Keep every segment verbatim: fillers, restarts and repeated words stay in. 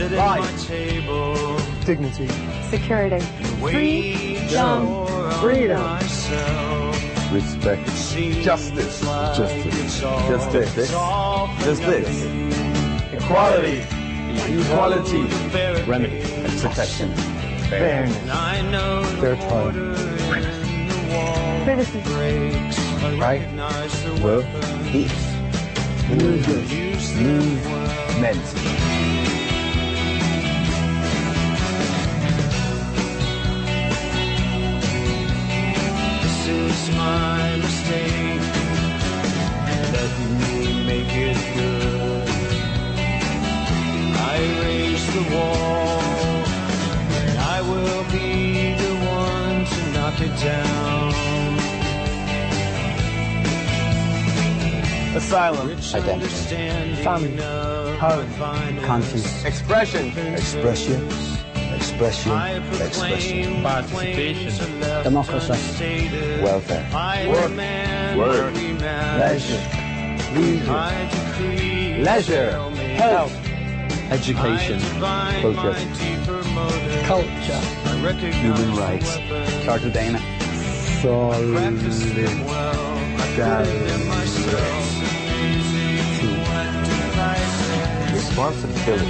Life. Dignity. Security. Freedom. Freedom. Respect. Justice. Justice. Just this. Just this. Equality. Equality. Remedy. Protection. Fairness. Fair time. Criticism. Right? Well, Peace. Movement. Movement. This is my mistake. Let me make it good. I raise the wall, and I will be the one to knock it down. Asylum. Identity. Family. Home. Conscience. Expression. expression. Expression. Expression. Participation. Democracy. Welfare. Work. Work. Leisure. Leisure. Leisure. Health. Education. Culture. Culture. Human rights. Cartagena. Solidarity. Responsibility.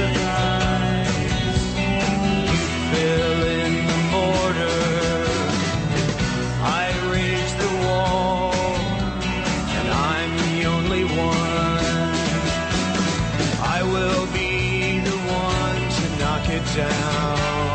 Fill in the border. I raise the wall, and I'm the only one. I will be the one to knock it down.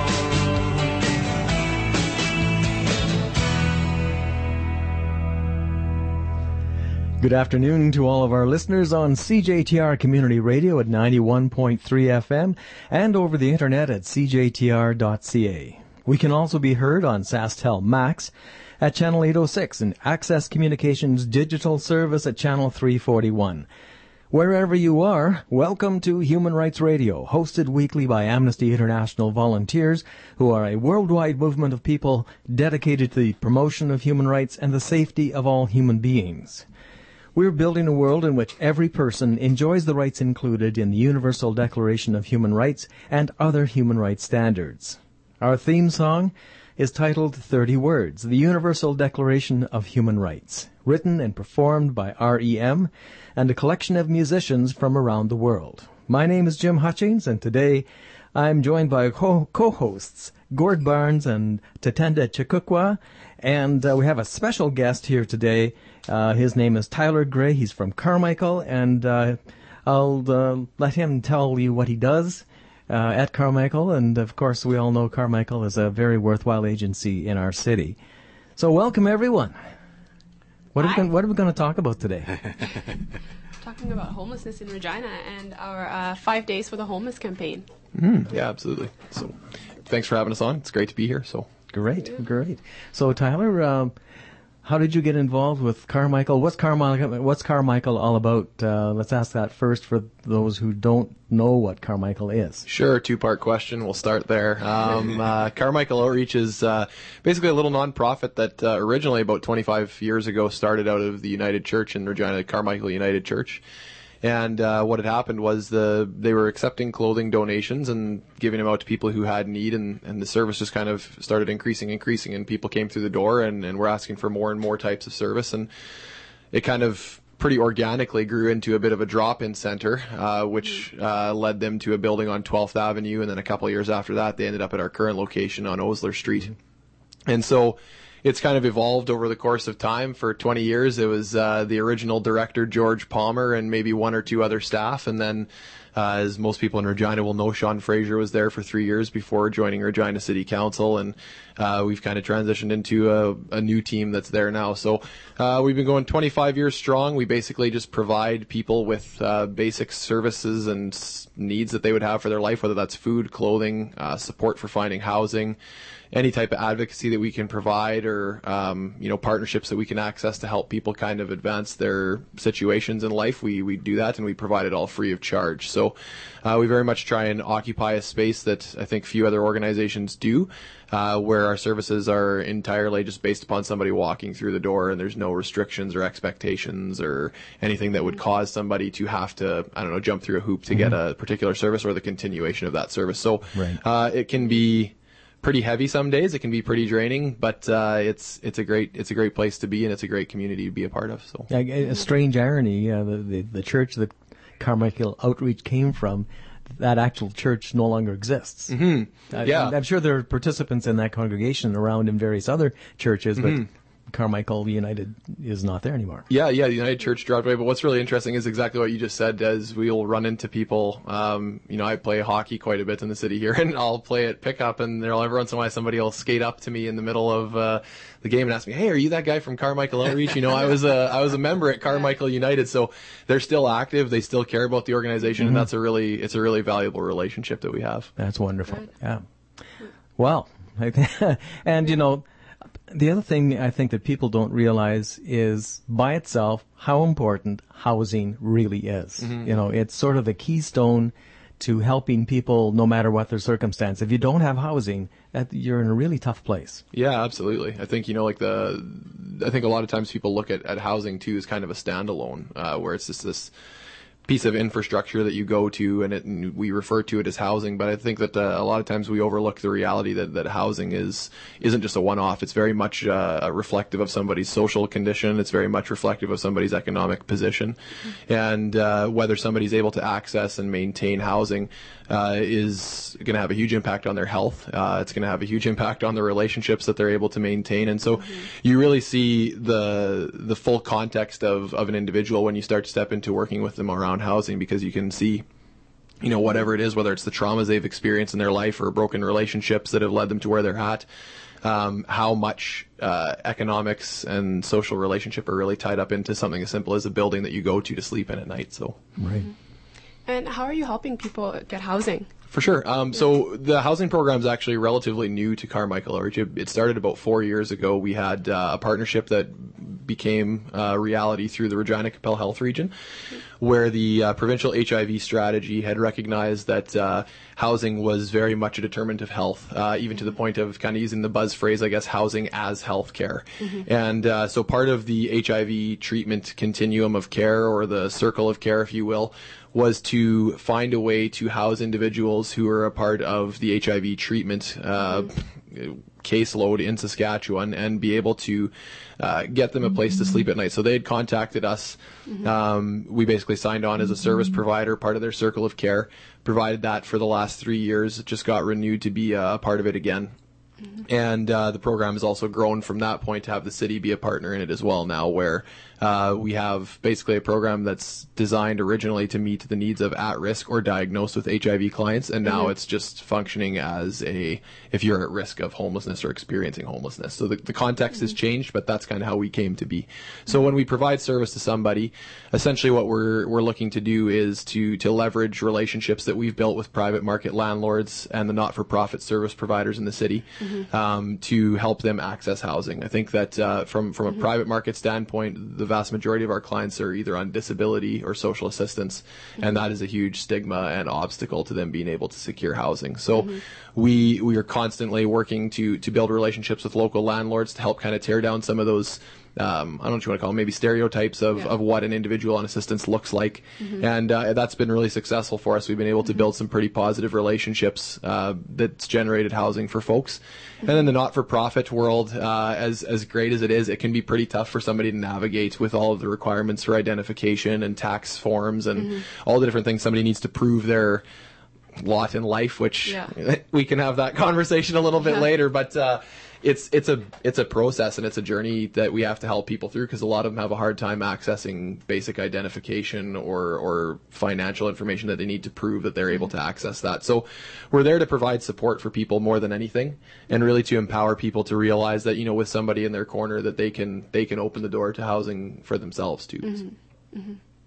Good afternoon to all of our listeners on C J T R Community Radio at ninety-one point three F M and over the internet at c j t r dot c a. We can also be heard on SaskTel Max at channel eight oh six and Access Communications Digital Service at channel three forty-one. Wherever you are, welcome to Human Rights Radio, hosted weekly by Amnesty International volunteers who are a worldwide movement of people dedicated to the promotion of human rights and the safety of all human beings. We're building a world in which every person enjoys the rights included in the Universal Declaration of Human Rights and other human rights standards. Our theme song is titled thirty words, the Universal Declaration of Human Rights, written and performed by R E M and a collection of musicians from around the world. My name is Jim Hutchings, and today I'm joined by co- co-hosts Gord Barnes and Tatenda Chikukwa, and uh, we have a special guest here today. Uh, his name is Tyler Gray. He's from Carmichael, and uh, I'll uh, let him tell you what he does uh, at Carmichael. And, of course, we all know Carmichael is a very worthwhile agency in our city. So welcome, everyone. What are, we gonna, what are we going to talk about today? Talking about homelessness in Regina and our uh, Five Days for the Homeless campaign. Mm. Yeah, absolutely. So thanks for having us on. It's great to be here. So Great, yeah. great. So, Tyler, uh, how did you get involved with Carmichael? What's Carmichael, what's Carmichael all about? Uh, let's ask that first for those who don't know what Carmichael is. Sure, two-part question. We'll start there. Um, uh, Carmichael Outreach is uh, basically a little nonprofit that uh, originally about twenty-five years ago started out of the United Church in Regina, Carmichael United Church. And uh, what had happened was the they were accepting clothing donations and giving them out to people who had need, and, and the service just kind of started increasing, increasing, and people came through the door and, and were asking for more and more types of service, and it kind of pretty organically grew into a bit of a drop-in center, uh, which uh, led them to a building on twelfth Avenue, and then a couple of years after that, they ended up at our current location on Osler Street. And so it's kind of evolved over the course of time. For twenty years, it was uh, the original director, George Palmer, and maybe one or two other staff. And then, uh, as most people in Regina will know, Sean Fraser was there for three years before joining Regina City Council. And uh, we've kind of transitioned into a, a new team that's there now. So uh, we've been going twenty-five years strong. We basically just provide people with uh, basic services and s- needs that they would have for their life, whether that's food, clothing, uh, support for finding housing, any type of advocacy that we can provide, or um, you know, partnerships that we can access to help people kind of advance their situations in life, we we do that, and we provide it all free of charge. So uh, we very much try and occupy a space that I think few other organizations do, uh, where our services are entirely just based upon somebody walking through the door, and there's no restrictions or expectations or anything that would cause somebody to have to, I don't know, jump through a hoop to mm-hmm. get a particular service or the continuation of that service. So right. uh, it can be pretty heavy some days. It can be pretty draining, but uh, it's it's a great it's a great place to be, and it's a great community to be a part of. So a, a strange irony: uh, the, the the church that Carmichael Outreach came from, that actual church no longer exists. Mm-hmm. I, yeah, I'm sure there are participants in that congregation around in various other churches, but. Mm-hmm. Carmichael United is not there anymore. Yeah, yeah, the United Church dropped away. But what's really interesting is exactly what you just said, as we'll run into people. Um, you know, I play hockey quite a bit in the city here, and I'll play at pickup, and there'll every once in a while somebody will skate up to me in the middle of uh, the game and ask me, "Hey, are you that guy from Carmichael Outreach?" You know, I was a I was a member at Carmichael United, so they're still active. They still care about the organization, mm-hmm. and that's a really it's a really valuable relationship that we have. That's wonderful. Good. Yeah. Well, and you know. The other thing I think that people don't realize is, by itself, how important housing really is. Mm-hmm. You know, it's sort of the keystone to helping people no matter what their circumstance. If you don't have housing, that, you're in a really tough place. Yeah, absolutely. I think, you know, like the, I think a lot of times people look at, at housing too as kind of a standalone, uh, where it's just this piece of infrastructure that you go to, and, it, and we refer to it as housing. But I think that uh, a lot of times we overlook the reality that, that housing is isn't just a one-off. It's very much uh, reflective of somebody's social condition. It's very much reflective of somebody's economic position, mm-hmm. and uh, whether somebody's able to access and maintain housing uh, is going to have a huge impact on their health. Uh, it's going to have a huge impact on the relationships that they're able to maintain. And so, mm-hmm. you really see the the full context of of an individual when you start to step into working with them around housing, because you can see, you know, whatever it is, whether it's the traumas they've experienced in their life or broken relationships that have led them to where they're at, um, how much uh, economics and social relationship are really tied up into something as simple as a building that you go to to sleep in at night. So, right. And how are you helping people get housing? For sure. Um, so the housing program is actually relatively new to Carmichael Outreach. It started about four years ago. We had uh, a partnership that became uh, reality through the Regina Capel Health Region, where the uh, provincial H I V strategy had recognized that uh, housing was very much a determinant of health, uh, even to the point of kind of using the buzz phrase, I guess, housing as health care. Mm-hmm. And uh, so part of the H I V treatment continuum of care, or the circle of care, if you will, was to find a way to house individuals who are a part of the H I V treatment uh, mm-hmm. caseload in Saskatchewan, and be able to uh, get them a place to sleep at night. So they had contacted us. Mm-hmm. Um, we basically signed on as a service provider, part of their circle of care, provided that for the last three years. It just got renewed to be a part of it again. Mm-hmm. And uh, the program has also grown from that point to have the city be a partner in it as well now, where uh, we have basically a program that's designed originally to meet the needs of at-risk or diagnosed with H I V clients, and now mm-hmm. it's just functioning as a, if you're at risk of homelessness or experiencing homelessness. So the, the context mm-hmm. has changed, but that's kind of how we came to be. So when we provide service to somebody, essentially what we're we're looking to do is to, to leverage relationships that we've built with private market landlords and the not-for-profit service providers in the city. Mm-hmm. Um, to help them access housing. I think that uh, from from a mm-hmm. private market standpoint, the vast majority of our clients are either on disability or social assistance, mm-hmm. and that is a huge stigma and obstacle to them being able to secure housing. So mm-hmm. we we are constantly working to to build relationships with local landlords to help kind of tear down some of those Um, I don't know what you want to call them, maybe stereotypes of, yeah. of what an individual on assistance looks like. Mm-hmm. And uh, that's been really successful for us. We've been able to mm-hmm. build some pretty positive relationships uh, that's generated housing for folks. Mm-hmm. And then the not-for-profit world, uh, as, as great as it is, it can be pretty tough for somebody to navigate with all of the requirements for identification and tax forms and mm-hmm. all the different things somebody needs to prove their lot in life, which yeah. we can have that conversation a little bit yeah. later. But uh, it's it's a it's a process and it's a journey that we have to help people through, because a lot of them have a hard time accessing basic identification or or financial information that they need to prove that they're able to access that. So we're there to provide support for people more than anything, and really to empower people to realize that, you know, with somebody in their corner, that they can they can open the door to housing for themselves too. Mm-hmm. Mm-hmm.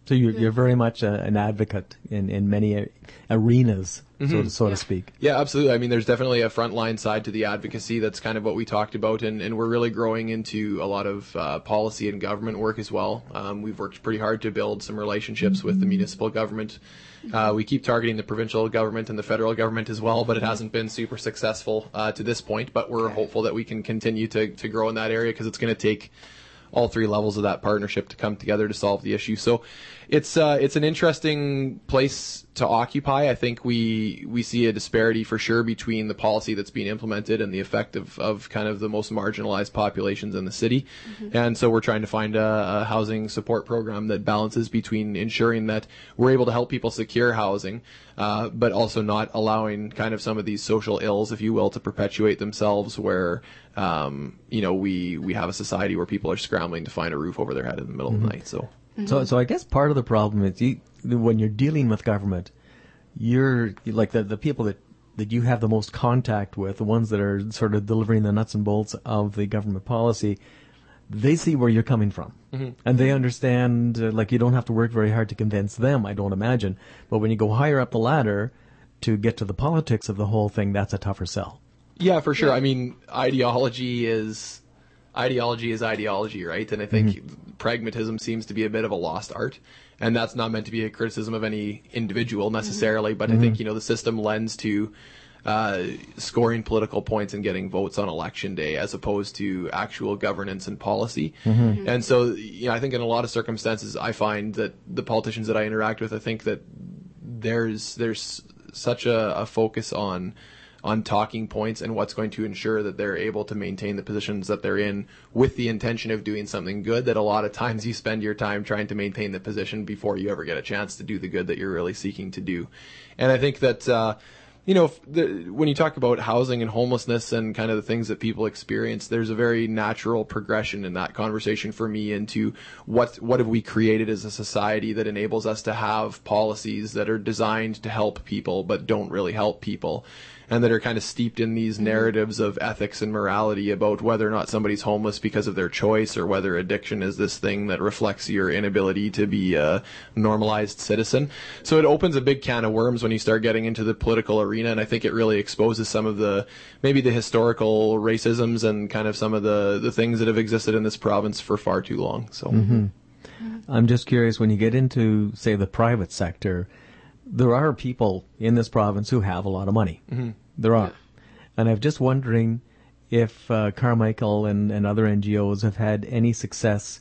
So you're, you're very much a, an advocate in, in many a- arenas, mm-hmm. so, to, so yeah. to speak. Yeah, absolutely. I mean, there's definitely a frontline side to the advocacy. That's kind of what we talked about, and, and we're really growing into a lot of uh, policy and government work as well. Um, we've worked pretty hard to build some relationships with the municipal government. Uh, we keep targeting the provincial government and the federal government as well, but it hasn't been super successful uh, to this point. But we're hopeful that we can continue to, to grow in that area, because it's going to take all three levels of that partnership to come together to solve the issue. So it's uh, it's an interesting place to occupy. I think we we see a disparity for sure between the policy that's being implemented and the effect of, of kind of the most marginalized populations in the city. Mm-hmm. And so we're trying to find a, a housing support program that balances between ensuring that we're able to help people secure housing, uh, but also not allowing kind of some of these social ills, if you will, to perpetuate themselves, where um, you know we we have a society where people are scrambling to find a roof over their head in the middle mm-hmm. of the night. So. So, so I guess part of the problem is you, when you're dealing with government, you're like the the people that, that you have the most contact with, the ones that are sort of delivering the nuts and bolts of the government policy. They see where you're coming from, mm-hmm. and they understand. Uh, like you don't have to work very hard to convince them, I don't imagine. But when you go higher up the ladder to get to the politics of the whole thing, that's a tougher sell. Yeah, for sure. I mean, ideology is. Ideology is ideology, right? And I think mm-hmm. pragmatism seems to be a bit of a lost art. And that's not meant to be a criticism of any individual necessarily, mm-hmm. but mm-hmm. I think, you know, the system lends to uh, scoring political points and getting votes on election day as opposed to actual governance and policy. Mm-hmm. Mm-hmm. And so, you know, I think in a lot of circumstances, I find that the politicians that I interact with, I think that there's there's such a, a focus on on talking points and what's going to ensure that they're able to maintain the positions that they're in with the intention of doing something good, that a lot of times you spend your time trying to maintain the position before you ever get a chance to do the good that you're really seeking to do. And I think that, uh, you know, the, when you talk about housing and homelessness and kind of the things that people experience, there's a very natural progression in that conversation for me into what what have we created as a society that enables us to have policies that are designed to help people but don't really help people, and that are kind of steeped in these narratives of ethics and morality about whether or not somebody's homeless because of their choice, or whether addiction is this thing that reflects your inability to be a normalized citizen. So it opens a big can of worms when you start getting into the political arena, and I think it really exposes some of the, maybe the historical racisms and kind of some of the, the things that have existed in this province for far too long. So mm-hmm. I'm just curious, when you get into, say, the private sector, there are people in this province who have a lot of money. Mm-hmm. There are. Yeah. And I'm just wondering if uh, Carmichael and, and other N G Os have had any success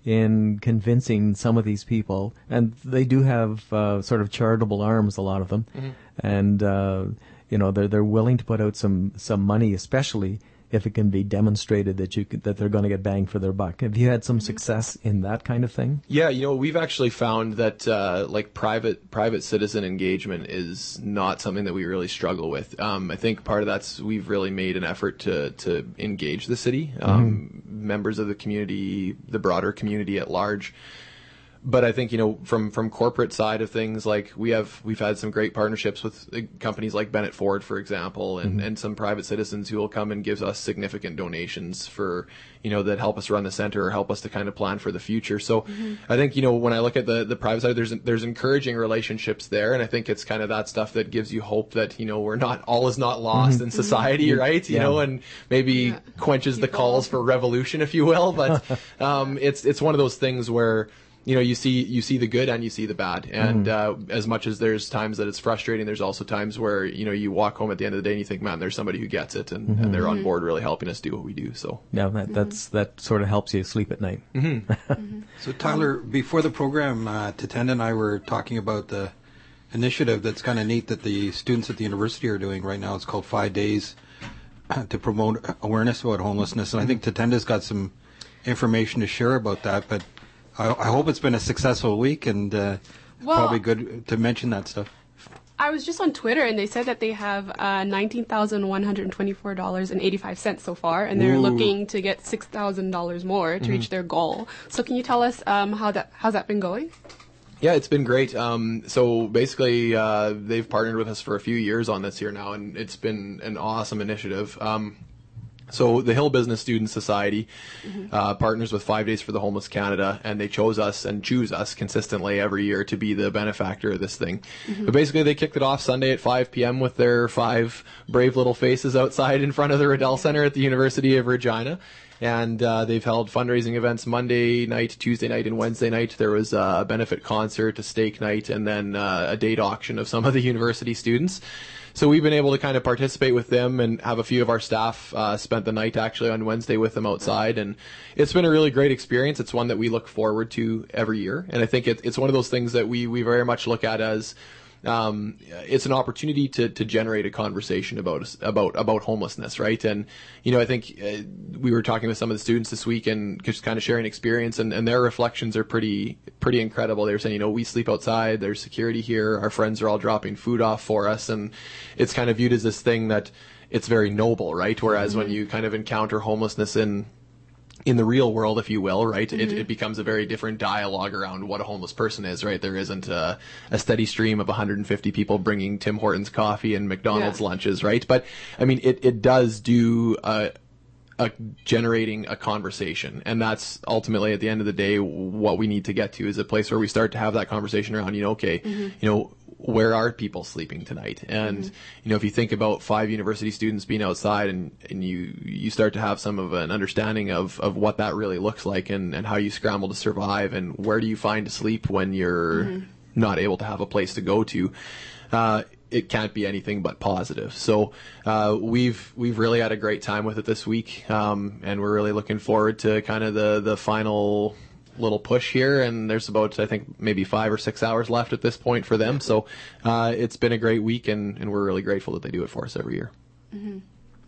in convincing some of these people. And they do have uh, sort of charitable arms, a lot of them. Mm-hmm. And, uh, you know, they're, they're willing to put out some, some money, especially if it can be demonstrated that you could, that they're going to get bang for their buck. Have you had some success in that kind of thing? Yeah, you know, we've actually found that uh, like private private citizen engagement is not something that we really struggle with. Um, I think part of that's we've really made an effort to to engage the city, um, mm-hmm. members of the community, the broader community at large. But I think, you know, from, from corporate side of things, like we have, we've had some great partnerships with companies like Bennett Ford, for example, and, mm-hmm. and some private citizens who will come and give us significant donations for, you know, that help us run the center or help us to kind of plan for the future. So mm-hmm. I think, you know, when I look at the, the private side, there's, there's encouraging relationships there. And I think it's kind of that stuff that gives you hope that, you know, we're not, all is not lost mm-hmm. in society, mm-hmm. right? You yeah. know, and maybe yeah. quenches People. the calls for revolution, if you will. But, um, it's, it's one of those things where, you know, you see you see the good and you see the bad. And mm-hmm. uh, as much as there's times that it's frustrating, there's also times where, you know, you walk home at the end of the day and you think, man, there's somebody who gets it, and, mm-hmm. and they're on board really helping us do what we do. So yeah, that, that's that sort of helps you sleep at night. Mm-hmm. mm-hmm. So Tyler, before the program, uh, Tatenda and I were talking about the initiative that's kind of neat that the students at the university are doing right now. It's called Five Days to promote awareness about homelessness. And I think Tatenda's got some information to share about that, but I, I hope it's been a successful week, and uh, well, probably good to mention that stuff. I was just on Twitter, and they said that they have uh, nineteen thousand one hundred twenty-four dollars and eighty-five cents so far, and they're Ooh. looking to get six thousand dollars more to mm-hmm. reach their goal. So can you tell us um, how that how's that been going? Yeah, it's been great. Um, so basically, uh, they've partnered with us for a few years on this here now, and it's been an awesome initiative. Um, So the Hill Business Student Society mm-hmm. uh, partners with Five Days for the Homeless Canada, and they chose us and choose us consistently every year to be the benefactor of this thing. Mm-hmm. But basically, they kicked it off Sunday at five p.m. with their five brave little faces outside in front of the Riddell Center at the University of Regina. And uh, they've held fundraising events Monday night, Tuesday night, and Wednesday night. There was a benefit concert, a steak night, and then uh, a date auction of some of the university students. So we've been able to kind of participate with them and have a few of our staff uh, spent the night actually on Wednesday with them outside. And it's been a really great experience. It's one that we look forward to every year. And I think it, it's one of those things that we, we very much look at as um, it's an opportunity to, to generate a conversation about about about homelessness, right? And, you know, I think uh, we were talking with some of the students this week and just kind of sharing experience, and, and their reflections are pretty pretty incredible. They were saying, you know, we sleep outside, there's security here, our friends are all dropping food off for us, and it's kind of viewed as this thing that it's very noble, right? Whereas mm-hmm. when you kind of encounter homelessness in in the real world, if you will, right, mm-hmm. it, it becomes a very different dialogue around what a homeless person is, right? There isn't a, a steady stream of one hundred fifty people bringing Tim Hortons coffee and McDonald's yeah. lunches, right? But, I mean, it, it does do uh, a generating a conversation, and that's ultimately, at the end of the day, what we need to get to is a place where we start to have that conversation around, you know, okay, mm-hmm. you know, where are people sleeping tonight? And, mm-hmm. you know, if you think about five university students being outside and, and you, you start to have some of an understanding of, of what that really looks like and, and how you scramble to survive and where do you find to sleep when you're mm-hmm. not able to have a place to go to, uh, it can't be anything but positive. So, uh, we've, we've really had a great time with it this week. Um, and we're really looking forward to kind of the, the final little push here, and there's about, I think, maybe five or six hours left at this point for them. So uh, it's been a great week, and, and we're really grateful that they do it for us every year. Mm-hmm.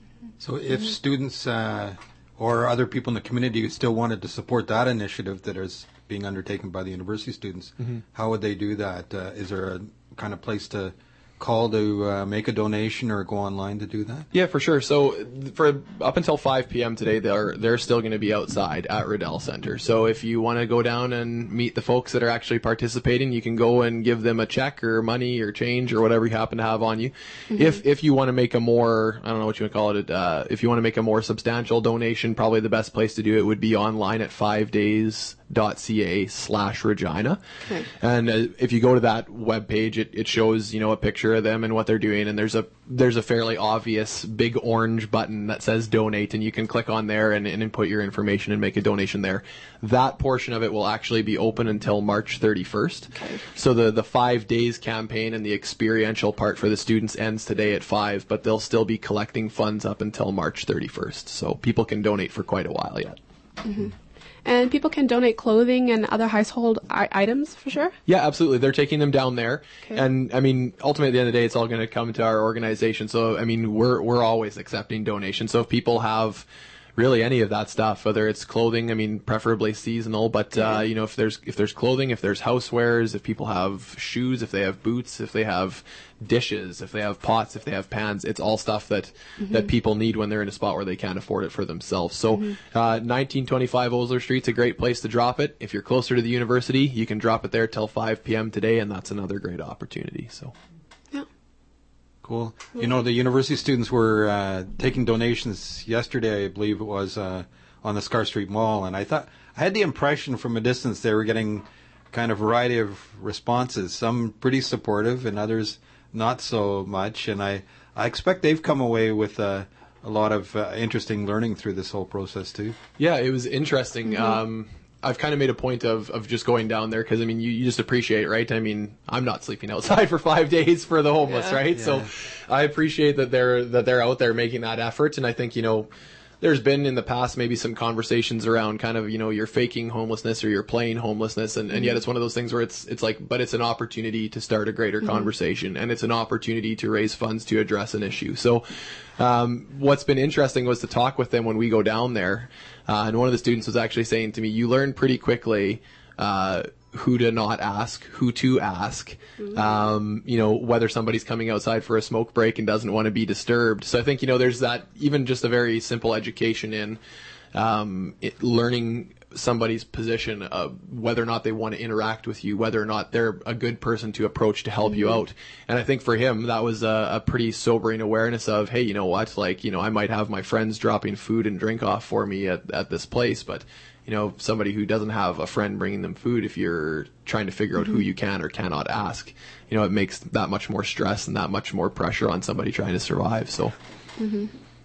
So if mm-hmm. students uh, or other people in the community still wanted to support that initiative that is being undertaken by the university students, mm-hmm. how would they do that? Uh, is there a kind of place to call to uh, make a donation or go online to do that? Yeah, for sure. So for up until five p.m. today, they're they're still going to be outside at Riddell Center. So if you want to go down and meet the folks that are actually participating, you can go and give them a check or money or change or whatever you happen to have on you. Mm-hmm. If if you want to make a more, I don't know what you would call it, uh, if you want to make a more substantial donation, probably the best place to do it would be online at five days dot c a slash Regina. Okay. And uh, if you go to that webpage, it, it shows, you know, a picture of them and what they're doing, and there's a there's a fairly obvious big orange button that says donate, and you can click on there and, and input your information and make a donation there. That portion of it will actually be open until March thirty-first. Okay. So the the five days campaign and the experiential part for the students ends today at five, but they'll still be collecting funds up until March thirty-first. So people can donate for quite a while yet. Mm-hmm. And people can donate clothing and other household I- items for sure? Yeah, absolutely. They're taking them down there. Okay. And, I mean, ultimately, at the end of the day, it's all going to come to our organization. So, I mean, we're we're always accepting donations. So if people have really any of that stuff, whether it's clothing, I mean, preferably seasonal, but, uh, you know, if there's if there's clothing, if there's housewares, if people have shoes, if they have boots, if they have dishes, if they have pots, if they have pans, it's all stuff that mm-hmm. that people need when they're in a spot where they can't afford it for themselves. So mm-hmm. uh, nineteen twenty-five Osler Street's a great place to drop it. If you're closer to the university, you can drop it there till five p.m. today, and that's another great opportunity. So. Cool. You know, the university students were uh, taking donations yesterday, I believe it was, uh, on the Scar Street Mall, and I thought I had the impression from a distance they were getting kind of variety of responses. Some pretty supportive, and others not so much. And I, I expect they've come away with uh, a lot of uh, interesting learning through this whole process too. Yeah, it was interesting. Mm-hmm. Um, I've kind of made a point of, of just going down there because, I mean, you, you just appreciate, right? I mean, I'm not sleeping outside for five days for the homeless, yeah, right? Yeah. So I appreciate that they're that they're out there making that effort. And I think, you know, there's been in the past maybe some conversations around kind of, you know, you're faking homelessness or you're playing homelessness. And, and yet it's one of those things where it's it's like, but it's an opportunity to start a greater mm-hmm. conversation. And it's an opportunity to raise funds to address an issue. So um, what's been interesting was to talk with them when we go down there. Uh, and one of the students was actually saying to me, you learn pretty quickly uh, who to not ask, who to ask, mm-hmm. um, you know, whether somebody's coming outside for a smoke break and doesn't want to be disturbed. So I think, you know, there's that, even just a very simple education in um, it, learning somebody's position, uh, whether or not they want to interact with you, whether or not they're a good person to approach to help mm-hmm. you out. And I think for him, that was a, a pretty sobering awareness of, hey, you know what, like, you know, I might have my friends dropping food and drink off for me at, at this place, but, you know, somebody who doesn't have a friend bringing them food, if you're trying to figure out mm-hmm. who you can or cannot ask, you know, it makes that much more stress and that much more pressure on somebody trying to survive. So. Mm-hmm.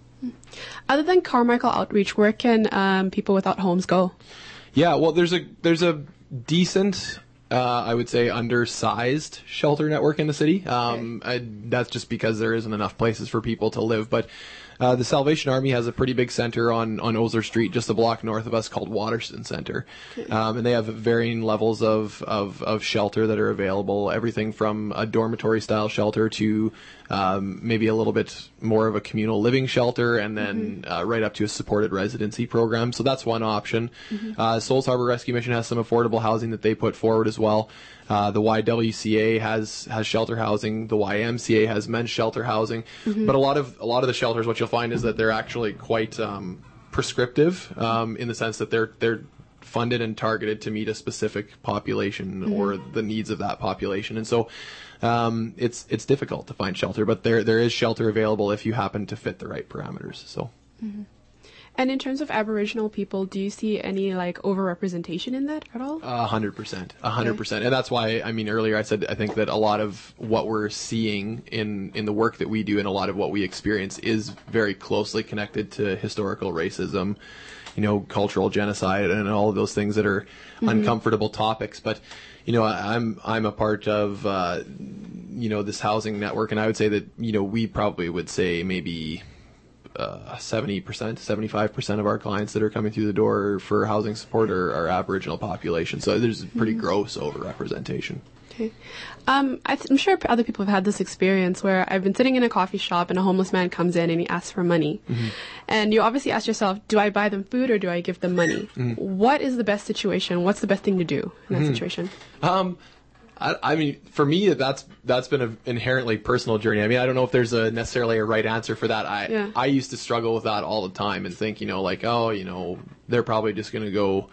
Other than Carmichael Outreach, where can um, people without homes go? Yeah, well, there's a there's a decent, uh, I would say, undersized shelter network in the city. Um, okay. I, that's just because there isn't enough places for people to live. But uh, the Salvation Army has a pretty big center on, on Osler Street, just a block north of us, called Waterston Center. Okay. Um, and they have varying levels of, of, of shelter that are available, everything from a dormitory-style shelter to um, maybe a little bit more of a communal living shelter, and then mm-hmm. uh, right up to a supported residency program. So that's one option. Mm-hmm. Uh, Souls Harbor Rescue Mission has some affordable housing that they put forward as well. Uh, the Y W C A has has shelter housing. The Y M C A has men's shelter housing. Mm-hmm. But a lot of a lot of the shelters, what you'll find is that they're actually quite um, prescriptive um, in the sense that they're they're funded and targeted to meet a specific population mm-hmm. or the needs of that population. And so um, it's it's difficult to find shelter, but there there is shelter available if you happen to fit the right parameters. So. Mm-hmm. And in terms of Aboriginal people, do you see any like overrepresentation in that at all? A hundred percent, a hundred percent, and that's why I mean earlier I said I think that a lot of what we're seeing in in the work that we do and a lot of what we experience is very closely connected to historical racism, you know, cultural genocide, and all of those things that are mm-hmm. uncomfortable topics. But you know, I'm I'm a part of uh, you know this housing network, and I would say that you know we probably would say maybe. Uh, seventy percent, seventy-five percent of our clients that are coming through the door for housing support are, are Aboriginal population. So there's a pretty mm-hmm. gross overrepresentation. Okay. Um, I th- I'm sure other people have had this experience where I've been sitting in a coffee shop and a homeless man comes in and he asks for money. Mm-hmm. And you obviously ask yourself, do I buy them food or do I give them money? Mm-hmm. What is the best situation? What's the best thing to do in that mm-hmm. situation? Um, I, I mean, for me, that's that's been an inherently personal journey. I mean, I don't know if there's a necessarily a right answer for that. I yeah. I used to struggle with that all the time and think, you know, like, oh, you know, they're probably just going to go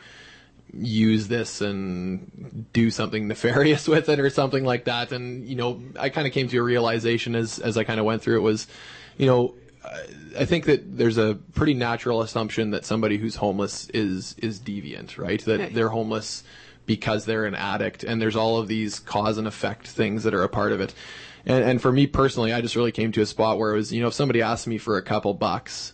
use this and do something nefarious with it or something like that. And, you know, I kind of came to a realization as as I kind of went through it was, you know, I think that there's a pretty natural assumption that somebody who's homeless is is deviant, right? That okay. they're homeless because they're an addict, and there's all of these cause and effect things that are a part of it. And, and for me personally, I just really came to a spot where it was, you know, if somebody asked me for a couple bucks,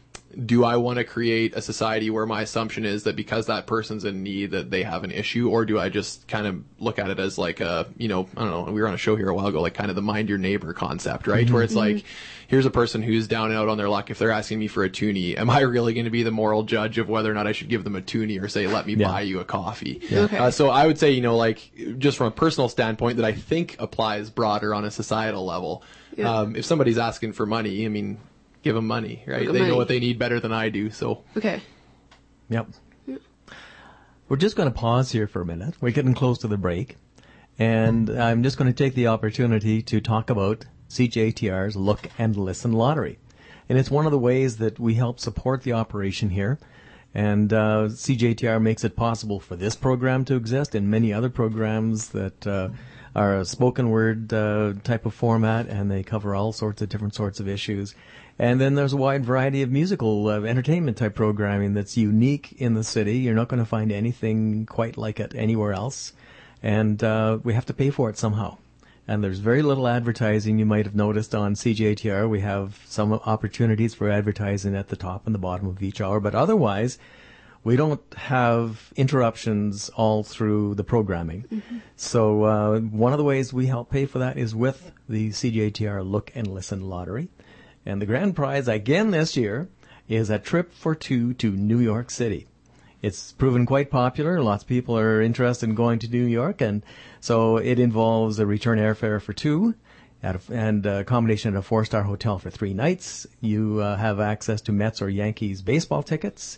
do I want to create a society where my assumption is that because that person's in need that they have an issue, or do I just kind of look at it as like a, you know, I don't know, we were on a show here a while ago, like kind of the mind your neighbor concept, right? Mm-hmm. Where it's like, here's a person who's down and out on their luck. If they're asking me for a toonie, am I really going to be the moral judge of whether or not I should give them a toonie or say, let me yeah. buy you a coffee? Yeah. Okay. Uh, so I would say, you know, like just from a personal standpoint that I think applies broader on a societal level. Yeah. Um, if somebody's asking for money, I mean, give them money, right? They money. know what they need better than I do, so. Okay. Yep. Yep. We're just going to pause here for a minute. We're getting close to the break. And I'm just going to take the opportunity to talk about C J T R's Look and Listen Lottery. And it's one of the ways that we help support the operation here. And uh, C J T R makes it possible for this program to exist and many other programs that uh, are a spoken word uh, type of format, and they cover all sorts of different sorts of issues. And then there's a wide variety of musical uh, entertainment type programming that's unique in the city. You're not going to find anything quite like it anywhere else. And uh, we have to pay for it somehow. And there's very little advertising. You might have noticed on C J T R we have some opportunities for advertising at the top and the bottom of each hour. But otherwise, we don't have interruptions all through the programming. Mm-hmm. So uh, one of the ways we help pay for that is with the C J T R Look and Listen Lottery. And the grand prize again this year is a trip for two to New York City. It's proven quite popular. Lots of people are interested in going to New York, and so it involves a return airfare for two at a, and a accommodation at a four-star hotel for three nights. You uh, have access to Mets or Yankees baseball tickets,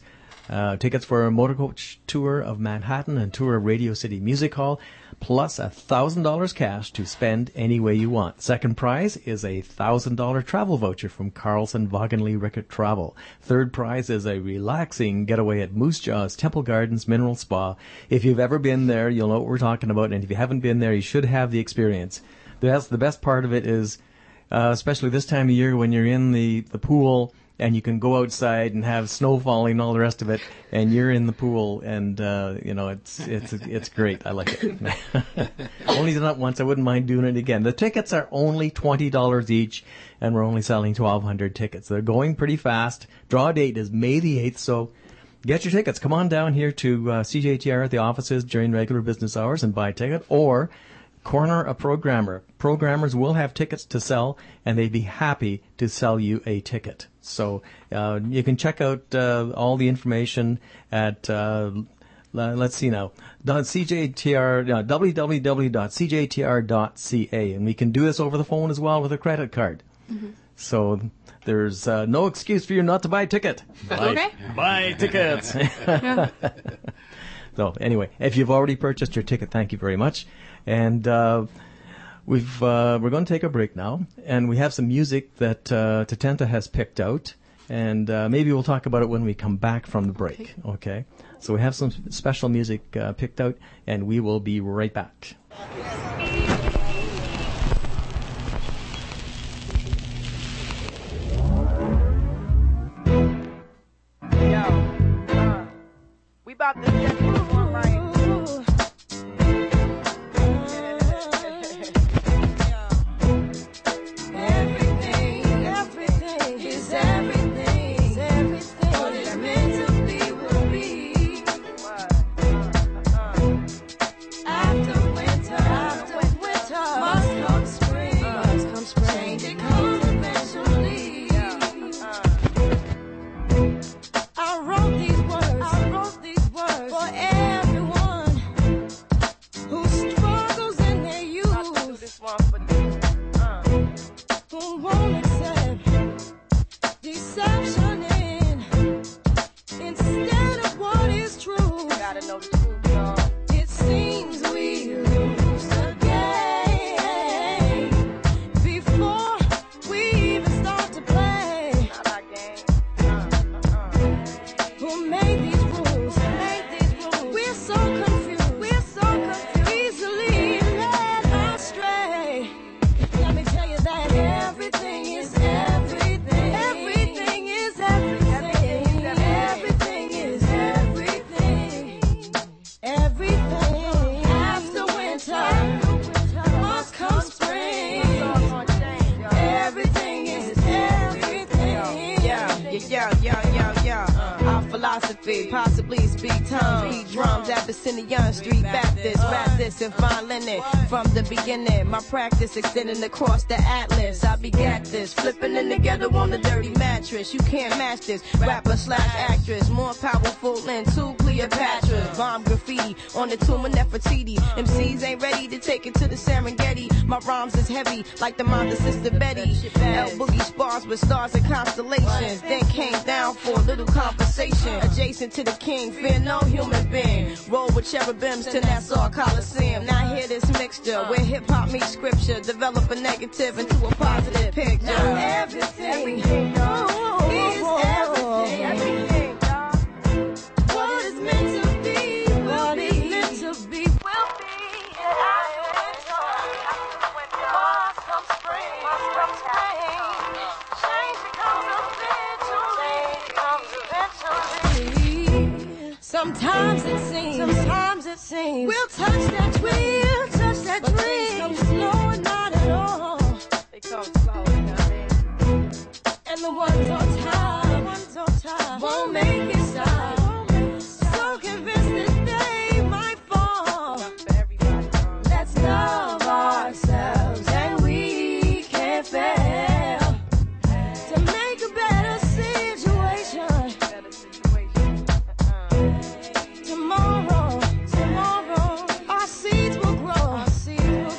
Uh, tickets for a motorcoach tour of Manhattan and tour of Radio City Music Hall, plus a thousand dollars cash to spend any way you want. Second prize is a thousand dollar travel voucher from Carlson Vaughanley Rickett Travel. Third prize is a relaxing getaway at Moose Jaw's Temple Gardens Mineral Spa. If you've ever been there, you'll know what we're talking about, and if you haven't been there, you should have the experience. That's the best part of it is, uh, especially this time of year when you're in the, the pool and you can go outside and have snow falling and all the rest of it, and you're in the pool, and uh, you know it's it's it's great. I like it. Only done it once. I wouldn't mind doing it again. The tickets are only twenty dollars each, and we're only selling twelve hundred tickets. They're going pretty fast. Draw date is May the eighth, so get your tickets. Come on down here to uh, C J T R at the offices during regular business hours and buy a ticket, or corner a programmer. Programmers will have tickets to sell, and they'd be happy to sell you a ticket. So uh, you can check out uh, all the information at, uh, let's see now, C J T R, uh, w w w dot c j t r dot c a. And we can do this over the phone as well with a credit card. Mm-hmm. So there's uh, no excuse for you not to buy a ticket. Buy, Okay. buy tickets. Yeah. So anyway, if you've already purchased your ticket, thank you very much. And uh, we've uh, we're going to take a break now, and we have some music that uh, Tatenta has picked out, and uh, maybe we'll talk about it when we come back from the break. Okay? okay? So we have some special music uh, picked out, and we will be right back. Yo, uh, we about to get this one right. Possibly speak tongue, beat drums at Abyssinian Street Baptist, rap this and fine linen. From the beginning, my practice extending across the atlas. I begat this, flipping in together on the dirty mattress. You can't match this, rapper slash actress, more powerful than two Cleopatras. Bomb graffiti on the tomb of Nefertiti. M Cs ain't ready to take it to the Serengeti. My rhymes is heavy like the mind of Sister Betty. L Boogie spars with stars and constellations. Then came down for a little conversation. Adjacent to the king, fear no human being. Roll with cherubims to Nassau Coliseum. Now hear this mixture where hip hop meets scripture. Develop a negative into a positive picture. Now everything, everything oh, is everything. Everything, dog. What is meant to be, will be. Meant to be, will be. And after winter, must come spring. Must come spring. Change becomes eventually. Comes eventually. Sometimes it seems, sometimes it seems we'll touch that dream, we'll touch that but dream. Come slow and not at all. They come slow, you know what I mean? And the ones on top, the ones on top won't make it stop. So convinced that they might fall. Let's love ourselves and we can't fail to make a better situation. Tomorrow, tomorrow, our seeds will grow. Our seeds will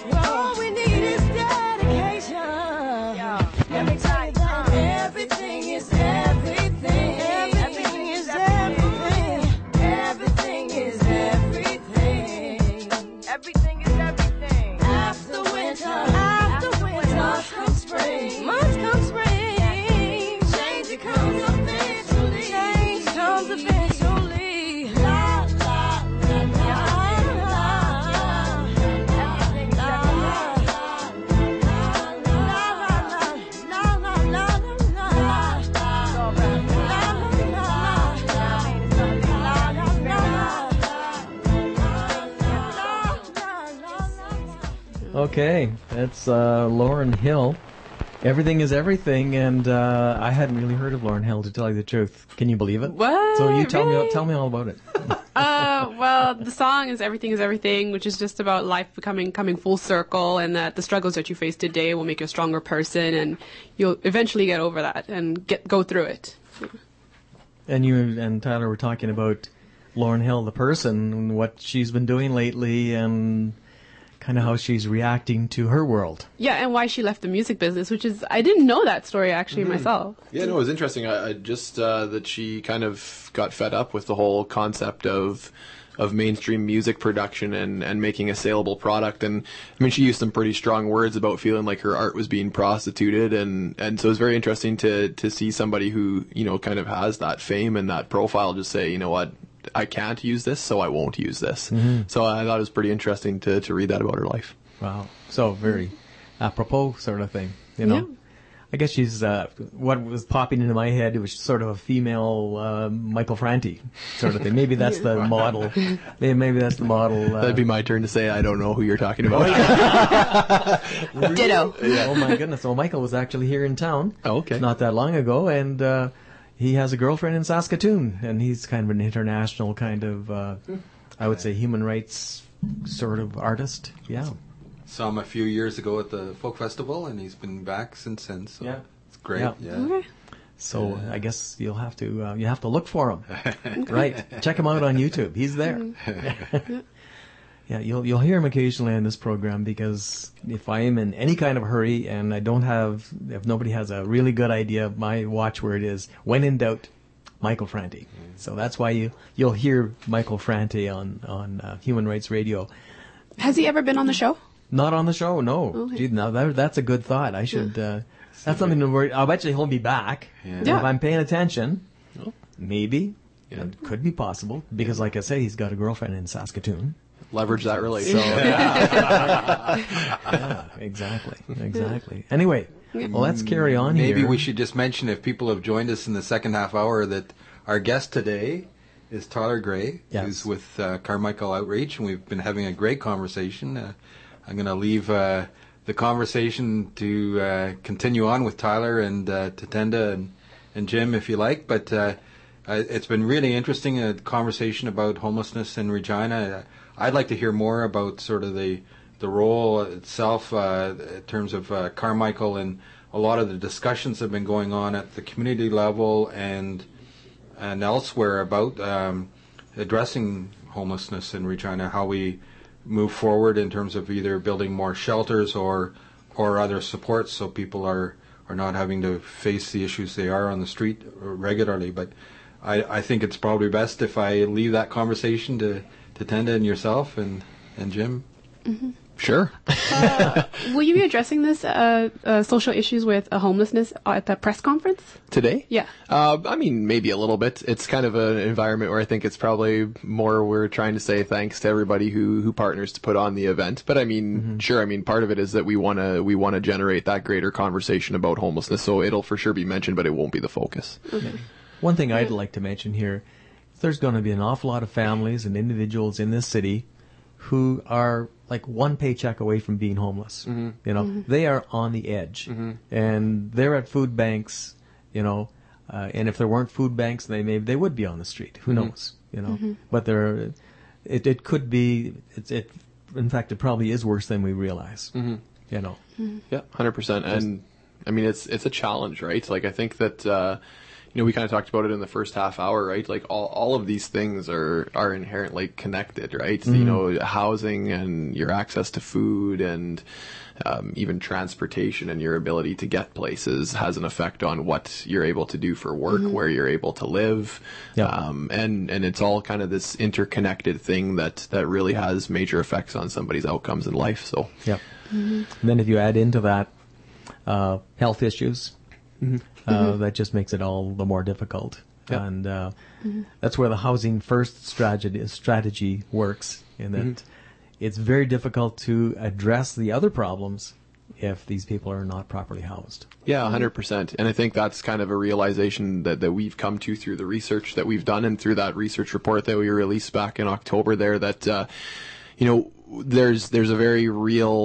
Okay, that's uh, Lauryn Hill. Everything is Everything, and uh, I hadn't really heard of Lauryn Hill, to tell you the truth. Can you believe it? What? So you tell Really? me, tell me all about it. Uh, well, the song is Everything is Everything, which is just about life becoming coming full circle, and that the struggles that you face today will make you a stronger person, and you'll eventually get over that and get go through it. And you and Tyler were talking about Lauryn Hill, the person, and what she's been doing lately, and kind of how she's reacting to her world. Yeah, and why she left the music business, which is, I didn't know that story actually myself. Yeah, no, it was interesting. I, I just uh, that she kind of got fed up with the whole concept of of mainstream music production and, and making a saleable product. And I mean, she used some pretty strong words about feeling like her art was being prostituted. And, and so it was very interesting to to see somebody who, you know, kind of has that fame and that profile just say, you know what, I can't use this, so I won't use this. Mm-hmm. So I thought it was pretty interesting to, to read that about her life. Wow. So very apropos sort of thing, you know. Yeah. I guess she's, uh, what was popping into my head, it was sort of a female uh, Michael Franti sort of thing. Maybe that's the model. Maybe, maybe that's the model. Uh, That'd be my turn to say I don't know who you're talking about. Ditto. Yeah. Oh my goodness. Well, Michael was actually here in town. Oh, okay. Not that long ago, and uh, he has a girlfriend in Saskatoon, and he's kind of an international kind of, uh, I would say, human rights sort of artist. Yeah. Saw him a few years ago at the folk festival, and he's been back since then. So Yeah. it's great. Yeah. Yeah. Okay. So I guess you'll have to uh, you have to look for him, right? Check him out on YouTube. He's there. Yeah, you'll you'll hear him occasionally on this program, because if I am in any kind of hurry and I don't have, if nobody has a really good idea, my watchword is "when in doubt, Michael Franti." So that's why you you'll hear Michael Franti on on uh, Human Rights Radio. Has he ever been on the show? Not on the show, no. Okay. Gee, now that, that's a good thought. I should. Uh, that's something to worry. I'll bet you he'll be back. Yeah. Yeah. If I'm paying attention, Oh. maybe. Yeah. It could be possible, because, like I say, he's got a girlfriend in Saskatoon. Leverage that relationship. Yeah, exactly, exactly. Anyway, well, let's carry on here. Maybe we should just mention, if people have joined us in the second half hour, that our guest today is Tyler Gray, Yes. who's with uh, Carmichael Outreach, and we've been having a great conversation. Uh, I'm going to leave uh, the conversation to uh, continue on with Tyler and uh, Tatenda and, and Jim, if you like. But uh, uh, it's been really interesting, a conversation about homelessness in Regina. I'd like to hear more about sort of the the role itself uh, in terms of uh, Carmichael, and a lot of the discussions that have been going on at the community level and and elsewhere about um, addressing homelessness in Regina, how we move forward in terms of either building more shelters or or other supports, so people are, are not having to face the issues they are on the street regularly. But I, I think it's probably best if I leave that conversation to, to Tenda and yourself and, and Jim. Mm-hmm. Sure. Uh, will you be addressing this uh, uh, social issues with uh, homelessness at the press conference? Today? Yeah. Uh, I mean, maybe a little bit. It's kind of an environment where I think it's probably more we're trying to say thanks to everybody who, who partners to put on the event. But I mean, Mm-hmm. sure. I mean, part of it is that we want to we want to generate that greater conversation about homelessness. So it'll for sure be mentioned, but it won't be the focus. Okay. One thing I'd like to mention here, there's going to be an awful lot of families and individuals in this city who are like one paycheck away from being homeless. Mm-hmm. You know, Mm-hmm. they are on the edge, Mm-hmm. and they're at food banks. You know, uh, and if there weren't food banks, they may they would be on the street. Who Mm-hmm. knows? You know, Mm-hmm. but there, it it could be. It, it in fact, it probably is worse than we realize. Mm-hmm. You know. Yeah, one hundred percent. And I mean, it's it's a challenge, right? Like, I think that, uh, you know, we kind of talked about it in the first half hour, right? Like, all, all of these things are, are inherently connected, right? Mm-hmm. You know, housing and your access to food and um, even transportation and your ability to get places has an effect on what you're able to do for work, where you're able to live. Yeah. Um, and, and it's all kind of this interconnected thing that, that really has major effects on somebody's outcomes in life. So, Yeah. And then if you add into that uh, health issues, uh, that just makes it all the more difficult. Yeah. And uh, that's where the housing first strategy strategy works, in that it's very difficult to address the other problems if these people are not properly housed. Yeah, one hundred percent. And I think that's kind of a realization that, that we've come to through the research that we've done and through that research report that we released back in October there, that, uh, you know, there's there's a very real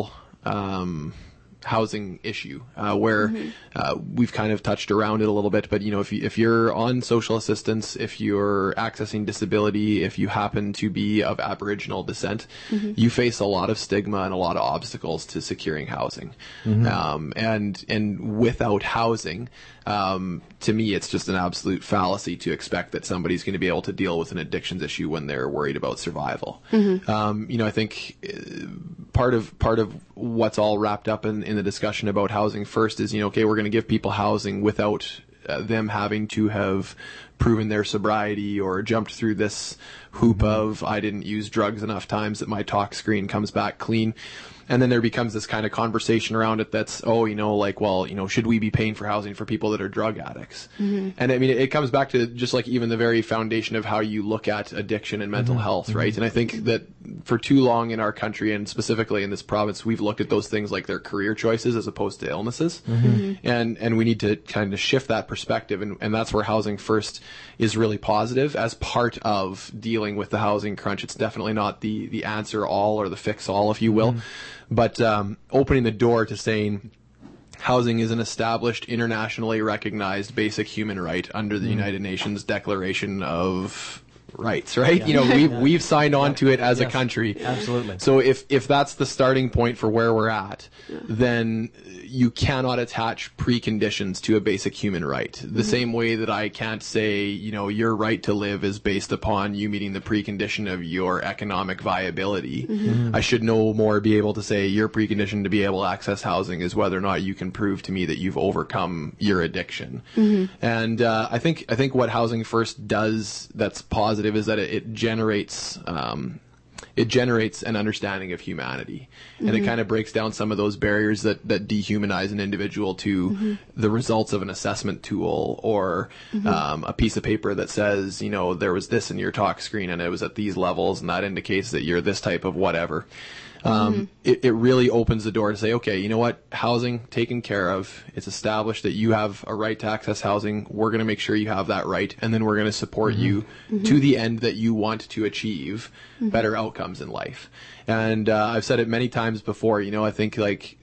um, housing issue, uh, where Mm-hmm. uh, we've kind of touched around it a little bit. But you know, if you, if you're on social assistance, if you're accessing disability, if you happen to be of Aboriginal descent, Mm-hmm. you face a lot of stigma and a lot of obstacles to securing housing. Mm-hmm. Um, and and without housing, um, to me, it's just an absolute fallacy to expect that somebody's going to be able to deal with an addictions issue when they're worried about survival. Mm-hmm. Um, you know, I think uh, part of part of what's all wrapped up in, in the discussion about housing first is, you know, okay, we're going to give people housing without uh, them having to have proven their sobriety or jumped through this hoop of I didn't use drugs enough times that my tox screen comes back clean. And then there becomes this kind of conversation around it that's, oh, you know, like, well, you know, should we be paying for housing for people that are drug addicts? Mm-hmm. And I mean, it, it comes back to just like even the very foundation of how you look at addiction and mental Mm-hmm. health, right? And I think that for too long in our country and specifically in this province, we've looked at those things like their career choices as opposed to illnesses. Mm-hmm. And and we need to kind of shift that perspective. And, and that's where Housing First is really positive as part of dealing with the housing crunch. It's definitely not the, the answer all or the fix all, if you will. Mm-hmm. But um, opening the door to saying housing is an established, internationally recognized basic human right under the Mm. United Nations Declaration of Rights, right? Yeah. You know, we've Yeah. we've signed on to it as Yes. a country. Absolutely. So if if that's the starting point for where we're at, then you cannot attach preconditions to a basic human right. The same way that I can't say, you know, your right to live is based upon you meeting the precondition of your economic viability. I should no more be able to say your precondition to be able to access housing is whether or not you can prove to me that you've overcome your addiction. And uh, I think I think what Housing First does that's positive is that it, it generates um, it generates an understanding of humanity, and it kind of breaks down some of those barriers that, that dehumanize an individual to Mm-hmm. the results of an assessment tool or um, a piece of paper that says, you know, there was this in your talk screen and it was at these levels and that indicates that you're this type of whatever. Um, it, it really opens the door to say, okay, you know what, housing taken care of. It's established that you have a right to access housing. We're going to make sure you have that right, and then we're going to support you to the end that you want to achieve better outcomes in life. And uh, I've said it many times before. You know, I think like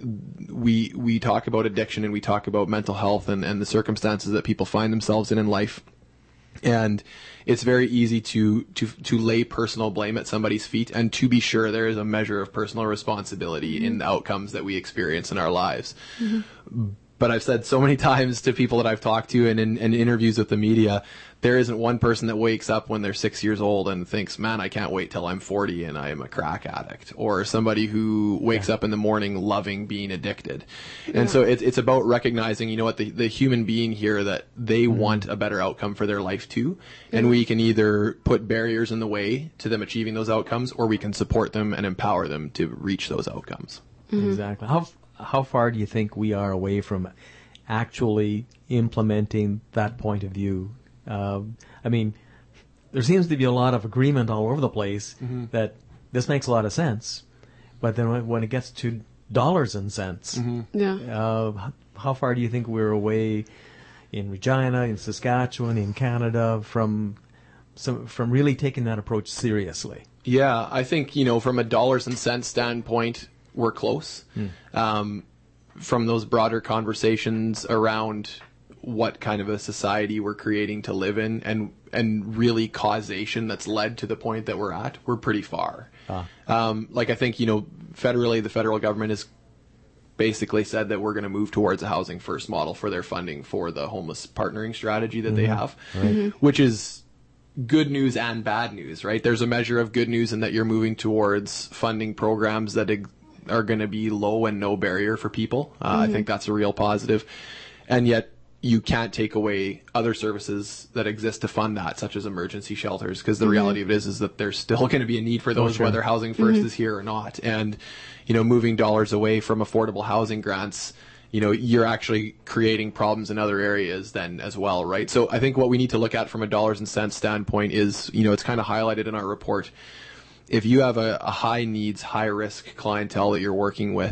we we talk about addiction and we talk about mental health and, and the circumstances that people find themselves in in life. And it's very easy to, to to lay personal blame at somebody's feet. And to be sure, there is a measure of personal responsibility mm-hmm. in the outcomes that we experience in our lives. Mm-hmm. But I've said so many times to people that I've talked to and in, in interviews with the media, there isn't one person that wakes up when they're six years old and thinks, man, I can't wait till I'm forty and I am a crack addict. Or somebody who wakes yeah. up in the morning loving being addicted. Yeah. And so it's, it's about recognizing, you know what, the, the human being here, that they mm-hmm. want a better outcome for their life too. Mm-hmm. And we can either put barriers in the way to them achieving those outcomes, or we can support them and empower them to reach those outcomes. Mm-hmm. Exactly. How how far do you think we are away from actually implementing that point of view? Uh, I mean, there seems to be a lot of agreement all over the place mm-hmm. that this makes a lot of sense, but then when, when it gets to dollars and cents, mm-hmm. yeah. uh, how far do you think we're away in Regina, in Saskatchewan, in Canada from some, from really taking that approach seriously? Yeah, I think, you know, from a dollars and cents standpoint, we're close. Mm. Um, from those broader conversations around what kind of a society we're creating to live in and and really causation that's led to the point that we're at, we're pretty far. Ah. Um, like I think, you know, federally, the federal government has basically said that we're going to move towards a housing first model for their funding for the homeless partnering strategy that mm-hmm. they have, right. mm-hmm. which is good news and bad news, right? There's a measure of good news in that you're moving towards funding programs that ex- are going to be low and no barrier for people. Uh, mm-hmm. I think that's a real positive. And yet you can't take away other services that exist to fund that, such as emergency shelters, because the mm-hmm. reality of it is, is that there's still going to be a need for those, oh, sure. whether Housing First mm-hmm. is here or not. And, you know, moving dollars away from affordable housing grants, you know, you're actually creating problems in other areas then as well, right? So I think what we need to look at from a dollars and cents standpoint is, you know, it's kind of highlighted in our report. If you have a, a high needs, high risk clientele that you're working with,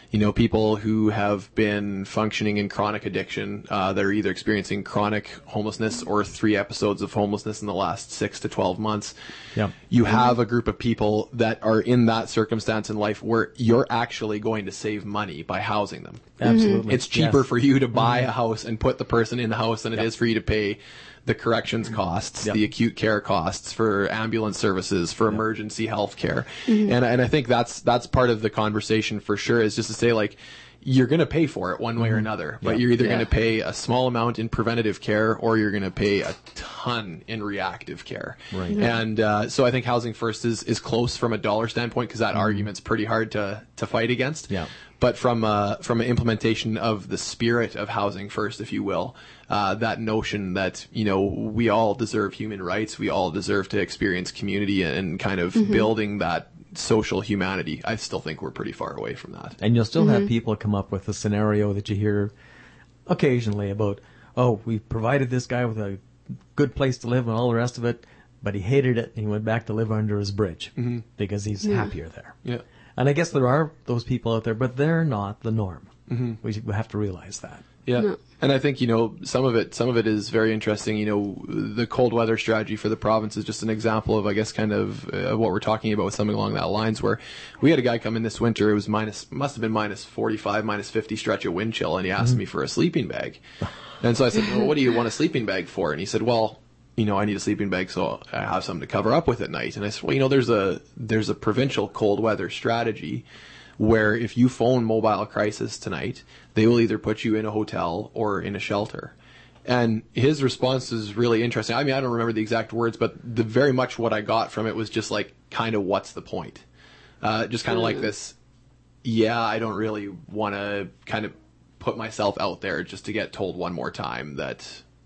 you know, people who have been functioning in chronic addiction, uh, that are either experiencing chronic homelessness or three episodes of homelessness in the last six to twelve months. Yeah. You have a group of people that are in that circumstance in life where you're actually going to save money by housing them. Absolutely. It's cheaper Yes. for you to buy a house and put the person in the house than it Yep. is for you to pay the corrections costs, Yep. the acute care costs, for ambulance services, for emergency health care. And, and I think that's, that's part of the conversation for sure, is just to say, like, you're going to pay for it one way or another, but Yeah. you're either Yeah. going to pay a small amount in preventative care or you're going to pay a ton in reactive care. Right. And uh, so I think Housing First is, is close from a dollar standpoint, because that argument's pretty hard to, to fight against. Yeah. But from uh, from an implementation of the spirit of Housing First, if you will, uh, that notion that, you know, we all deserve human rights, we all deserve to experience community and kind of building that social humanity, I still think we're pretty far away from that. And you'll still have people come up with a scenario that you hear occasionally about, oh, we provided this guy with a good place to live and all the rest of it, but he hated it and he went back to live under his bridge because he's happier there. Yeah. And I guess there are those people out there, but they're not the norm. Mm-hmm. We should- we have to realize that. Yeah. No. And I think, you know, some of it, some of it is very interesting. You know, the cold weather strategy for the province is just an example of, I guess, kind of uh, what we're talking about with something along that lines, where we had a guy come in this winter. It was minus, must have been minus forty-five, minus fifty stretch of wind chill. And he asked me for a sleeping bag. And so I said, well, what do you want a sleeping bag for? And he said, well, you know, I need a sleeping bag so I have something to cover up with at night. And I said, well, you know, there's a, there's a provincial cold weather strategy where if you phone Mobile Crisis tonight, they will either put you in a hotel or in a shelter. And his response is really interesting. I mean, I don't remember the exact words, but the very much what I got from it was just like, kind of, what's the point? Uh, just kind of like this, yeah, I don't really want to kind of put myself out there just to get told one more time that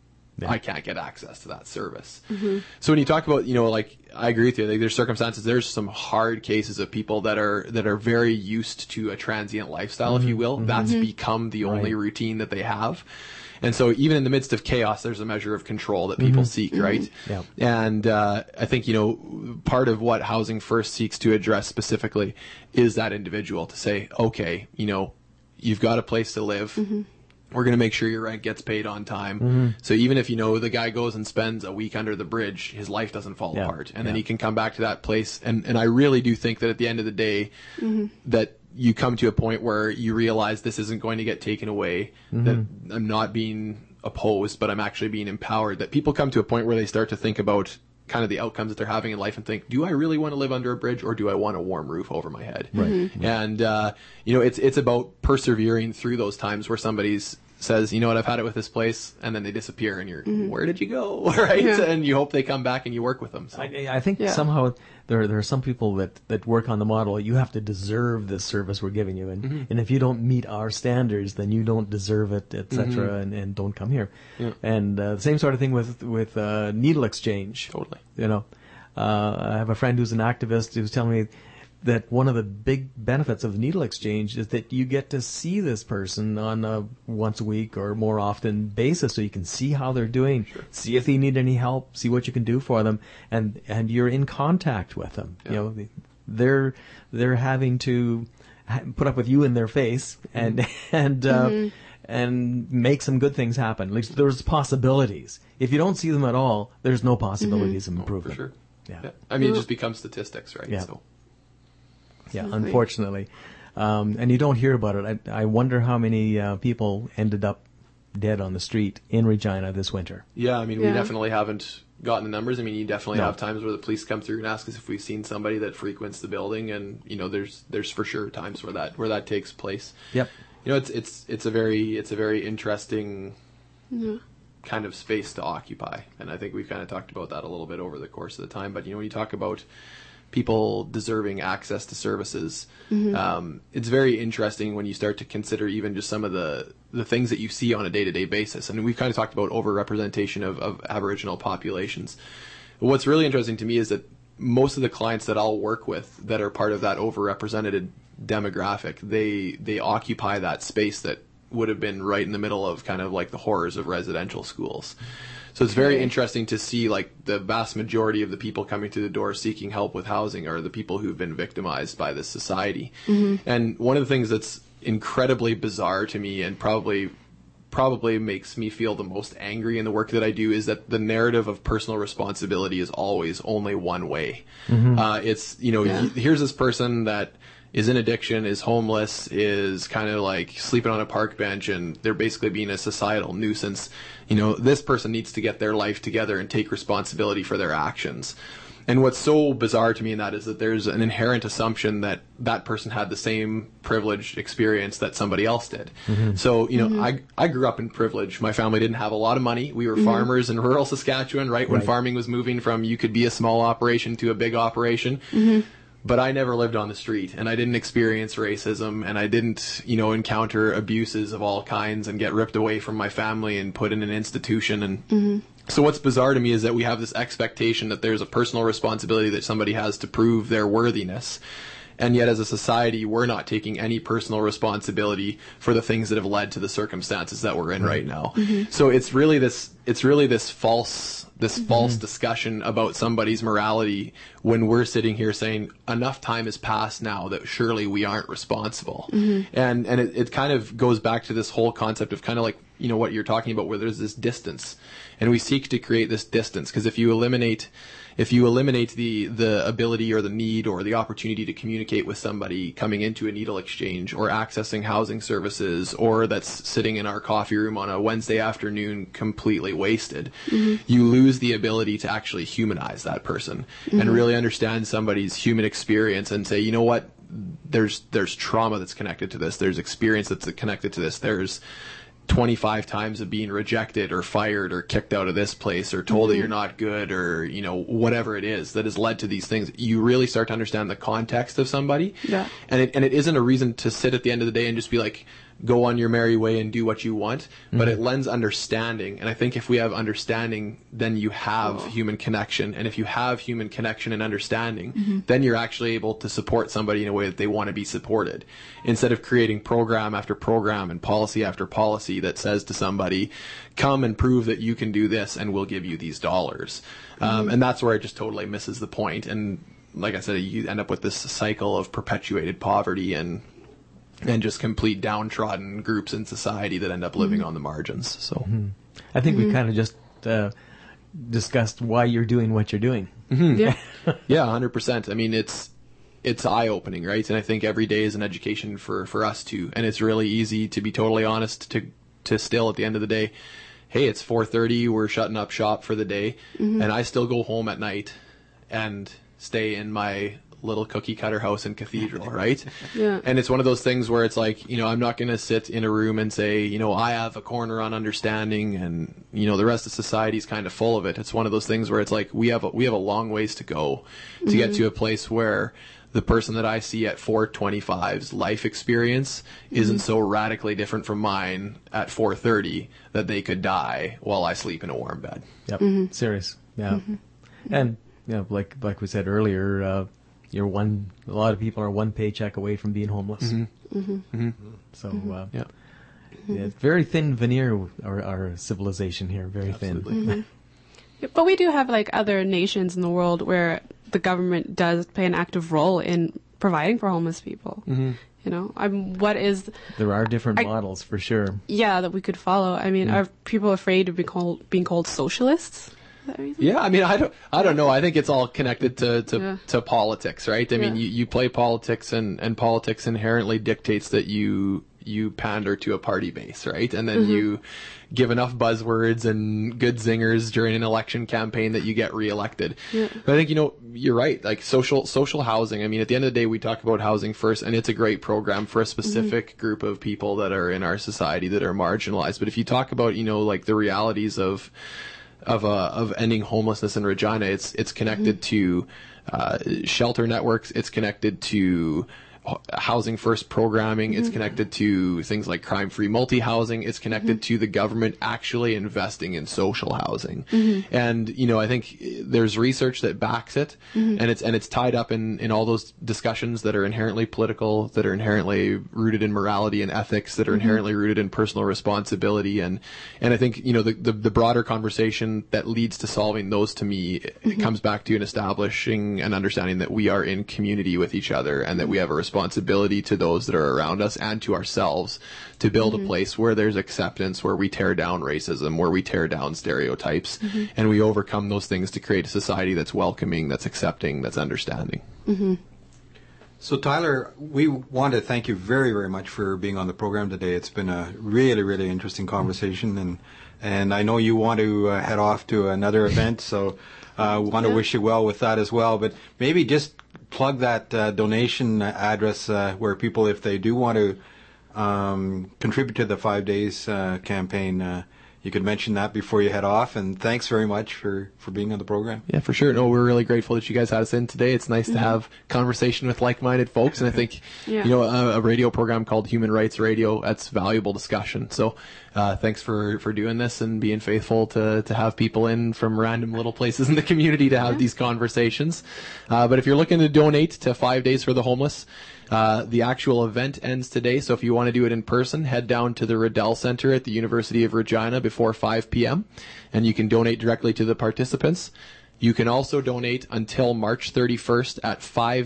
I can't get access to that service. So when you talk about, you know, like, I agree with you. Like, there's circumstances, there's some hard cases of people that are that are very used to a transient lifestyle, if you will. That's become the only routine that they have. And so even in the midst of chaos, there's a measure of control that people seek, right? Yeah. And uh, I think, you know, part of what Housing First seeks to address specifically is that individual to say, okay, you know, you've got a place to live. We're going to make sure your rent gets paid on time. Mm-hmm. So even if, you know, the guy goes and spends a week under the bridge, his life doesn't fall Yeah. apart. And then Yeah. he can come back to that place. And, and I really do think that at the end of the day, that you come to a point where you realize this isn't going to get taken away, Mm-hmm. that I'm not being opposed, but I'm actually being empowered, that people come to a point where they start to think about kind of the outcomes that they're having in life and think, do I really want to live under a bridge, or do I want a warm roof over my head? Right. And, uh, you know, it's, it's about persevering through those times where somebody's says, you know what, I've had it with this place, and then they disappear and you're, where did you go? Right. Yeah. And you hope they come back and you work with them. So. I, I think Yeah. somehow there there are some people that, that work on the model. You have to deserve this service we're giving you, and and if you don't meet our standards, then you don't deserve it, et cetera, and, and don't come here. Yeah. And uh, the same sort of thing with with uh, needle exchange. Totally. You know, uh, I have a friend who's an activist who's telling me that one of the big benefits of the needle exchange is that you get to see this person on a once a week or more often basis, so you can see how they're doing, see if they need any help, see what you can do for them, and and you're in contact with them. You know, they're they're having to ha- put up with you in their face and and uh, and make some good things happen. At least there's possibilities. If you don't see them at all, there's no possibilities of For improvement. sure. Yeah. Yeah. I mean, it just becomes statistics, right? Yeah. So. Yeah, Absolutely. unfortunately. Um, and you don't hear about it. I, I wonder how many uh, people ended up dead on the street in Regina this winter. Yeah, I mean, we Yeah. definitely haven't gotten the numbers. I mean, you definitely No. have times where the police come through and ask us if we've seen somebody that frequents the building, and you know, there's there's for sure times where that where that takes place. Yep. You know, it's it's it's a very it's a very interesting Yeah. kind of space to occupy, and I think we've kind of talked about that a little bit over the course of the time. But you know, when you talk about people deserving access to services, um, it's very interesting when you start to consider even just some of the the things that you see on a day-to-day basis. And we've kind of talked about overrepresentation of, of Aboriginal populations. What's really interesting to me is that most of the clients that I'll work with that are part of that overrepresented demographic, they they occupy that space that would have been right in the middle of kind of like the horrors of residential schools. So it's very interesting to see, like, the vast majority of the people coming through the door seeking help with housing are the people who've been victimized by this society. And one of the things that's incredibly bizarre to me and probably probably makes me feel the most angry in the work that I do is that the narrative of personal responsibility is always only one way. Mm-hmm. Uh, it's, you know, yeah. y- here's this person that is in addiction, is homeless, is kind of like sleeping on a park bench, and they're basically being a societal nuisance. You know, this person needs to get their life together and take responsibility for their actions. And what's so bizarre to me in that is that there's an inherent assumption that that person had the same privileged experience that somebody else did. Mm-hmm. So, you know, mm-hmm. I I grew up in privilege. My family didn't have a lot of money. We were mm-hmm. farmers in rural Saskatchewan, right? When right. farming was moving from you could be a small operation to a big operation. Mm-hmm. But I never lived on the street, and I didn't experience racism, and I didn't, you know, encounter abuses of all kinds and get ripped away from my family and put in an institution. And mm-hmm. so what's bizarre to me is that we have this expectation that there's a personal responsibility that somebody has to prove their worthiness. And yet as a society, we're not taking any personal responsibility for the things that have led to the circumstances that we're in right, right now. Mm-hmm. So it's really this, it's really this false, this mm-hmm. false discussion about somebody's morality when we're sitting here saying enough time has passed now that surely we aren't responsible. Mm-hmm. And, and it, it kind of goes back to this whole concept of kind of like, you know, what you're talking about where there's this distance and we seek to create this distance. Because if you eliminate If you eliminate the, the ability or the need or the opportunity to communicate with somebody coming into a needle exchange or accessing housing services or that's sitting in our coffee room on a Wednesday afternoon completely wasted, mm-hmm. you lose the ability to actually humanize that person mm-hmm. and really understand somebody's human experience and say, you know what, there's there's trauma that's connected to this. There's experience that's connected to this. There's twenty-five times of being rejected or fired or kicked out of this place or told mm-hmm. that you're not good or, you know, whatever it is that has led to these things. You really start to understand the context of somebody. Yeah. And it, and it isn't a reason to sit at the end of the day and just be like, go on your merry way and do what you want, mm-hmm. but it lends understanding. And I think if we have understanding, then you have oh. human connection. And if you have human connection and understanding, mm-hmm. then you're actually able to support somebody in a way that they want to be supported. Instead of creating program after program and policy after policy that says to somebody, come and prove that you can do this and we'll give you these dollars. Mm-hmm. Um, and that's where it just totally misses the point. And like I said, you end up with this cycle of perpetuated poverty and and just complete downtrodden groups in society that end up living mm-hmm. on the margins. So mm-hmm. I think mm-hmm. we kind of just uh, discussed why you're doing what you're doing. Mm-hmm. Yeah, yeah, one hundred percent. I mean, it's it's eye-opening, right? And I think every day is an education for, for us too. And it's really easy to be totally honest to to still at the end of the day, hey, it's four thirty, we're shutting up shop for the day, mm-hmm. and I still go home at night and stay in my little cookie cutter house in Cathedral, right? Yeah. And it's one of those things where it's like, you know, I'm not going to sit in a room and say, you know, I have a corner on understanding and, you know, the rest of society is kind of full of it. It's one of those things where it's like, we have a, we have a long ways to go to mm-hmm. get to a place where the person that I see at four twenty-five's life experience mm-hmm. isn't so radically different from mine at four thirty that they could die while I sleep in a warm bed. Yep. Mm-hmm. Serious. Yeah. Mm-hmm. And, you know, like, like we said earlier, uh, You're one. A lot of people are one paycheck away from being homeless. Mm-hmm. Mm-hmm. Mm-hmm. So, uh, yeah. yeah, it's very thin veneer. Our, our civilization here, very Absolutely. thin. Mm-hmm. Yeah, but we do have like other nations in the world where the government does play an active role in providing for homeless people. Mm-hmm. You know, I'm. What is? There are different I, models for sure. Yeah, that we could follow. I mean, mm-hmm. are people afraid of being called being called socialists? Yeah, I mean, I don't, I don't know. I think it's all connected to to, yeah. to politics, right? I yeah. mean, you, you play politics, and, and politics inherently dictates that you you pander to a party base, right? And then mm-hmm. you give enough buzzwords and good zingers during an election campaign that you get reelected. Yeah. But I think, you know, you're right. Like social social housing. I mean, at the end of the day, we talk about housing first, and it's a great program for a specific mm-hmm. group of people that are in our society that are marginalized. But if you talk about, you know, like the realities of of uh, of ending homelessness in Regina, it's it's connected mm-hmm. to uh, shelter networks. It's connected to housing first programming. Mm-hmm. It's connected to things like crime-free multi-housing. It's connected mm-hmm. to the government actually investing in social housing. Mm-hmm. And, you know, I think there's research that backs it, mm-hmm. and it's and it's tied up in, in all those discussions that are inherently political, that are inherently rooted in morality and ethics, that are mm-hmm. inherently rooted in personal responsibility. And and I think, you know, the, the, the broader conversation that leads to solving those, to me, mm-hmm. it comes back to an establishing an understanding that we are in community with each other and that we have a responsibility responsibility to those that are around us and to ourselves to build mm-hmm. a place where there's acceptance, where we tear down racism, where we tear down stereotypes, mm-hmm. and we overcome those things to create a society that's welcoming, that's accepting, that's understanding. Mm-hmm. So, Tyler, we want to thank you very, very much for being on the program today. It's been a really, really interesting conversation, and and I know you want to uh, head off to another event, so uh, we want to yeah. wish you well with that as well. But maybe just plug that uh, donation address uh, where people, if they do want to um, contribute to the Five Days uh, campaign, uh, you could mention that before you head off. And thanks very much for, for being on the program. Yeah, for sure. No, we're really grateful that you guys had us in today. It's nice mm-hmm. to have conversation with like-minded folks. And I think, yeah. you know, a, a radio program called Human Rights Radio, that's valuable discussion. So uh, thanks for, for doing this and being faithful to, to have people in from random little places in the community to have yeah. these conversations. Uh, but if you're looking to donate to Five Days for the Homeless, Uh, the actual event ends today, so if you want to do it in person, head down to the Riddell Center at the University of Regina before five p.m., and you can donate directly to the participants. You can also donate until March thirty-first at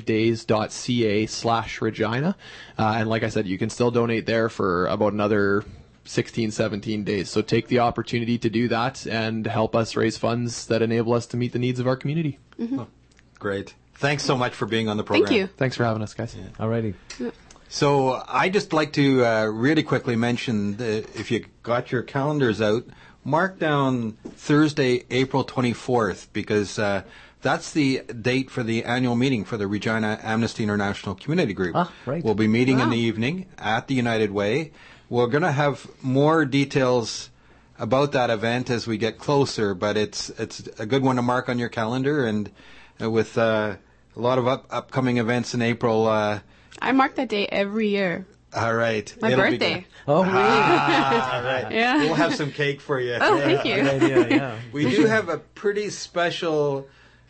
fivedays.ca slash Regina, uh, and like I said, you can still donate there for about another sixteen, seventeen days, so take the opportunity to do that and help us raise funds that enable us to meet the needs of our community. Mm-hmm. Oh, great. Thanks so much for being on the program. Thank you. Thanks for having us, guys. Yeah. Alrighty. Yeah. So I just like to uh, really quickly mention that if you got your calendars out, mark down Thursday, April twenty-fourth, because uh, that's the date for the annual meeting for the Regina Amnesty International Community Group. Ah, right. We'll be meeting wow. in the evening at the United Way. We're going to have more details about that event as we get closer, but it's it's a good one to mark on your calendar, and uh, with uh, a lot of up, upcoming events in April. Uh, I mark that day every year. all right. My It'll birthday. Be Oh, ah, all right. Yeah. We'll have some cake for you. Oh, yeah. thank you. good idea, yeah. We do have a pretty special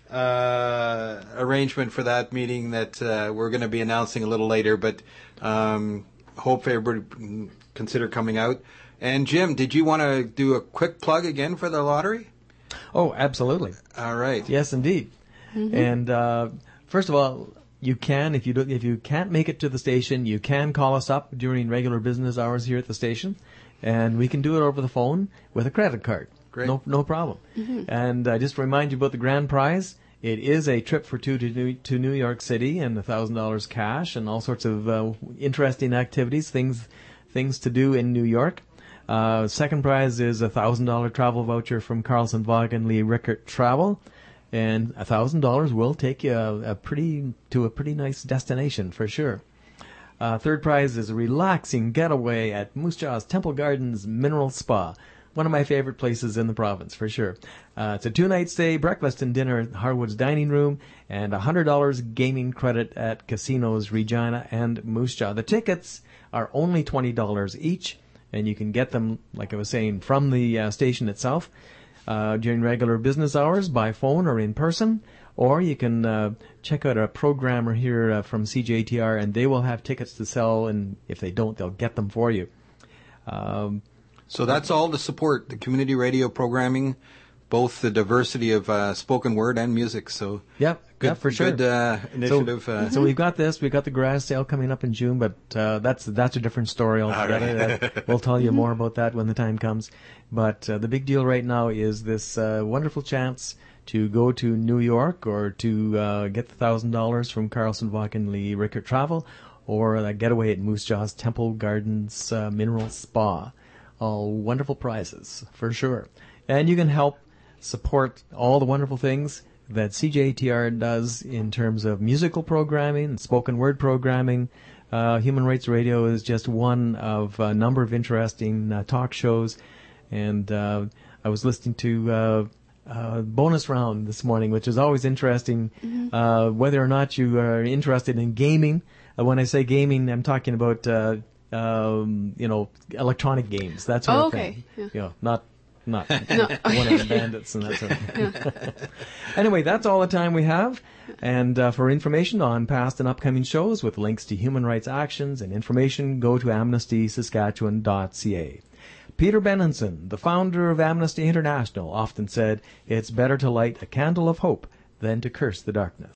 uh, arrangement for that meeting that uh, we're going to be announcing a little later, but um, hope everybody can consider coming out. And Jim, did you want to do a quick plug again for the lottery? Oh, absolutely. All right. Yes, indeed. Mm-hmm. And uh, first of all, you can, if you do, if you can't make it to the station, you can call us up during regular business hours here at the station, and we can do it over the phone with a credit card. Great. No, no problem. Mm-hmm. And uh, just to remind you about the grand prize, it is a trip for two to New, to New York City and a thousand dollars cash and all sorts of uh, interesting activities, things things to do in New York. Uh, second prize is a thousand dollar travel voucher from Carlson Vaughan Lee Rickert Travel. And a thousand dollars will take you a, a pretty to a pretty nice destination for sure. Uh, third prize is a relaxing getaway at Moose Jaw's Temple Gardens Mineral Spa, one of my favorite places in the province for sure. Uh, it's a two-night stay, breakfast and dinner at Harwood's Dining Room, and a hundred dollars gaming credit at Casinos Regina and Moose Jaw. The tickets are only twenty dollars each, and you can get them, like I was saying, from the uh, station itself. Uh, during regular business hours, by phone or in person, or you can uh, check out a programmer here uh, from C J T R, and they will have tickets to sell, and if they don't, they'll get them for you. Um, so that's all to support the community radio programming, both the diversity of uh, spoken word and music. So yep, good, yeah, for sure. Good uh, initiative. So, uh, so we've got this. We've got the garage sale coming up in June, but uh, that's that's a different story altogether. Right. We'll tell you more about that when the time comes. But uh, the big deal right now is this uh, wonderful chance to go to New York or to uh, get the one thousand dollars from Carlson Vaughan Lee Rickert Travel, or a getaway at Moose Jaw's Temple Gardens uh, Mineral Spa. All wonderful prizes, for sure. And you can help support all the wonderful things that C J T R does in terms of musical programming, spoken word programming. Uh, Human Rights Radio is just one of a number of interesting uh, talk shows. And uh, I was listening to uh, uh, Bonus Round this morning, which is always interesting, mm-hmm. uh, whether or not you are interested in gaming. Uh, when I say gaming, I'm talking about, uh, um, you know, electronic games, that sort oh, of okay. thing. Yeah. You know, not not No. one of the bandits and that sort of thing. Yeah. Anyway, that's all the time we have. And uh, for information on past and upcoming shows with links to human rights actions and information, go to amnesty saskatchewan dot c a. Peter Benenson, the founder of Amnesty International, often said, "It's better to light a candle of hope than to curse the darkness."